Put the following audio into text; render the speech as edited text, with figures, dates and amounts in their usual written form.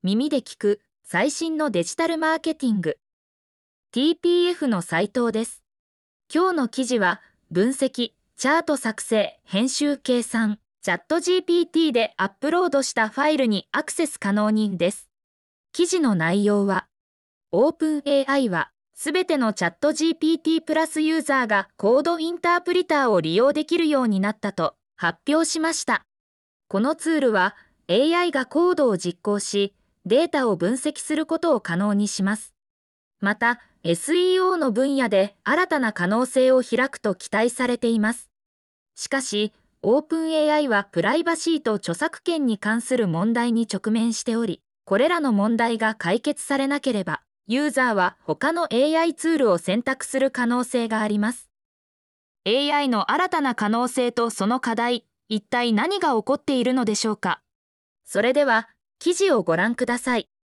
耳で聞く最新のデジタルマーケティング TPF の斉藤です。今日の記事は分析、チャート作成、編集計算、チャット GPT でアップロードしたファイルにアクセス可能にです。記事の内容は OpenAI はすべてのチャット GPT プラスユーザーがコードインタープリターを利用できるようになったと発表しました。このツールは AI がコードを実行し、データを分析することを可能にします。また、SEO の分野で新たな可能性を開くと期待されています。しかし、OpenAI はプライバシーと著作権に関する問題に直面しており、これらの問題が解決されなければ、ユーザーは他の AI ツールを選択する可能性があります。AI の新たな可能性とその課題、一体何が起こっているのでしょうか。それでは、記事をご覧ください。